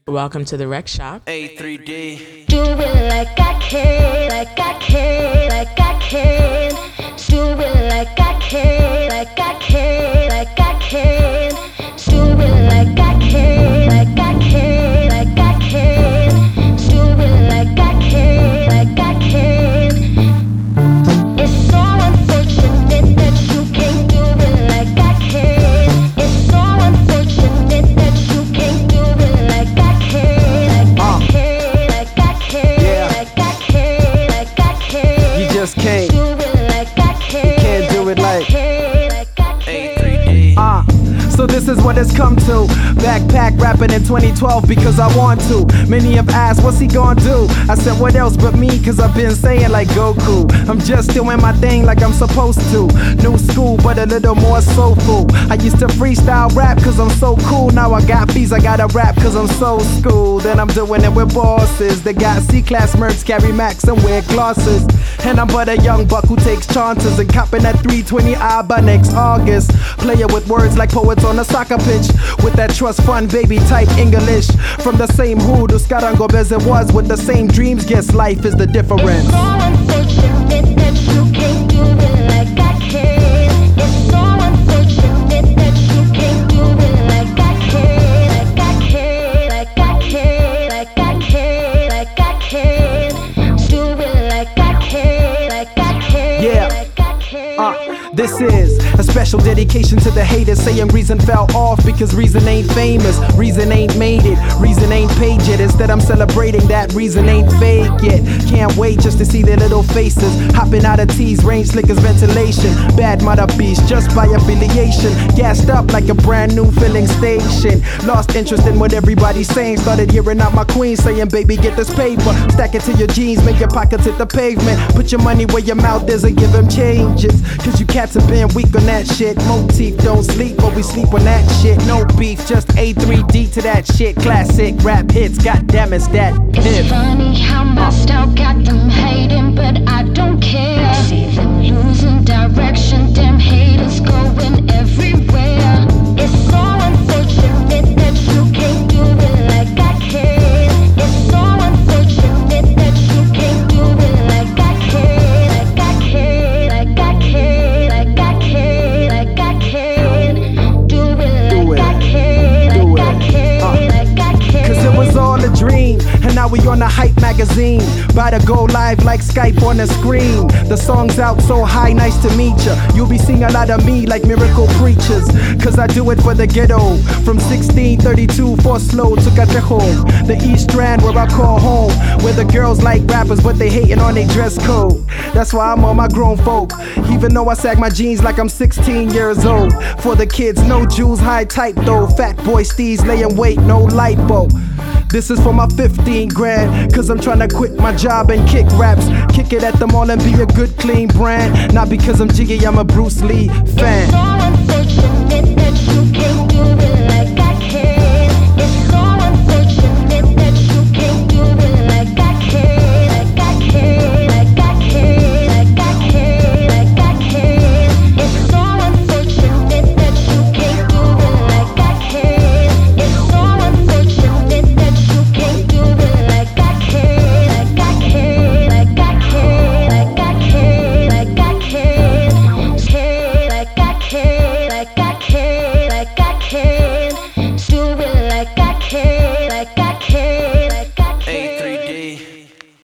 Welcome to the Rec Shop. A3D. Do it like I can, like I can, like I can. Do it like I can, like I can, like I can. Do it like I can, like I can, like I can. Do it like I can, like I can. It's so unfortunate that you can't do it like I can. It's so unfortunate that you can't do it like I can, like I can, like I can, like I can, like I can. You just can't. Do it like I can. You can't do it like A3D. So this is what it's come to. Backpack rapping in 2012 because I want to. Many have asked, what's he gonna do? I said, what else but me? Cause I've been saying like Goku. I'm just doing my thing like I'm supposed to. New school, but a little more soulful. I used to freestyle rap cause I'm so cool. Now I got beats, I gotta rap cause I'm so schooled. And I'm doing it with bosses. They got C-class mercs, carry Max and wear glasses. And I'm but a young buck who takes chances and copping that 320i by next August. Player with words like poets on a soccer pitch with that trust fund baby type English. From the same hood who Scarango as it was with the same dreams. Guess life is the difference. It's so unfortunate that you can't do it like I can. It's so unfortunate that you can't do it like I can, like I can, like I can, like I can, like I can. Do it like I can, like I can, Yeah. like I can. This is a special dedication to the haters saying reason fell off because reason ain't famous, reason ain't made it, reason ain't paid yet. Instead I'm celebrating that reason ain't fake yet. Can't wait just to see their little faces hopping out of T's, range slick as ventilation. Bad mother beast just by affiliation, gassed up like a brand new filling station. Lost interest in what everybody's saying, started hearing out my queen saying baby get this paper, stack it to your jeans, make your pockets hit the pavement, put your money where your mouth is and give them changes. Cause you cats have been weak on that shit. Motif don't sleep, but we sleep on that shit. No beef, just A3D to that shit. Classic rap hits, goddamn it's that It's hip. funny how my style got them hating, but I don't care. See them losing direction, damn haters going everywhere. It's so unfortunate that you can't do it like I can. It's so unfortunate that you can't do it like I can, like I can, like I can, like I can, like I can. Do it like I can, like I can, like I can. Cause it was all a dream, and now we on the Hype magazine. About to go live like Skype on the screen. The song's out so high, nice to meet ya. You'll be seeing a lot of me like miracle preachers. Cause I do it for the ghetto. From 1632 for slow to Catejo. The East Strand where I call home. Where the girls like rappers but they hating on their dress code. That's why I'm on my grown folk. Even though I sag my jeans like I'm 16 years old. For the kids, no jewels, high type though. Fat boy steez laying weight, no lipo. This is for my 15 grand, cause I'm tryna quit my job and kick raps. Kick it at the mall and be a good clean brand. Not because I'm jiggy, I'm a Bruce Lee fan.